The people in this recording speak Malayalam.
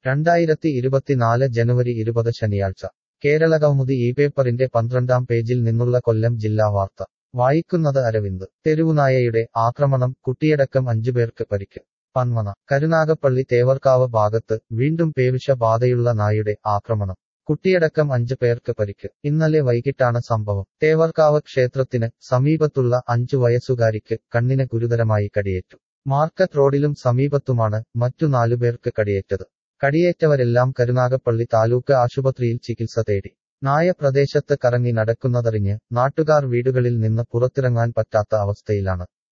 2024 ജനുവരി 20 ശനിയാഴ്ച കേരളകൗമുദി ഈ പേപ്പറിന്റെ 12-ാം പേജിൽ നിന്നുള്ള കൊല്ലം ജില്ലാ വാർത്ത വായിക്കുന്നത് അരവിന്ദ്. തെരുവുനായയുടെ ആക്രമണം, കുട്ടിയടക്കം 5 പേർക്ക് പരിക്ക്. പന്മന. കരുനാഗപ്പള്ളി തേവർക്കാവ് ഭാഗത്ത് വീണ്ടും പേവിഷ ബാധയുള്ള നായയുടെ ആക്രമണം. കുട്ടിയടക്കം 5 പേർക്ക് പരിക്ക്. ഇന്നലെ വൈകിട്ടാണ് സംഭവം. തേവർക്കാവ് ക്ഷേത്രത്തിന് സമീപത്തുള്ള 5 വയസ്സുകാരിക്ക് കണ്ണിന് ഗുരുതരമായി കടിയേറ്റു. മാർക്കറ്റ് റോഡിലും സമീപത്തുമാണ് മറ്റു 4 പേർക്ക് കടിയേറ്റത്. കടിയേറ്റവരെല്ലാം കരുനാഗപ്പള്ളി താലൂക്ക് ആശുപത്രിയിൽ ചികിത്സ തേടി. നായ പ്രദേശത്ത് കറങ്ങി നടക്കുന്നതറിഞ്ഞ് നാട്ടുകാർ വീടുകളിൽ നിന്ന് പുറത്തിറങ്ങാൻ പറ്റാത്ത അവസ്ഥയിലാണ്.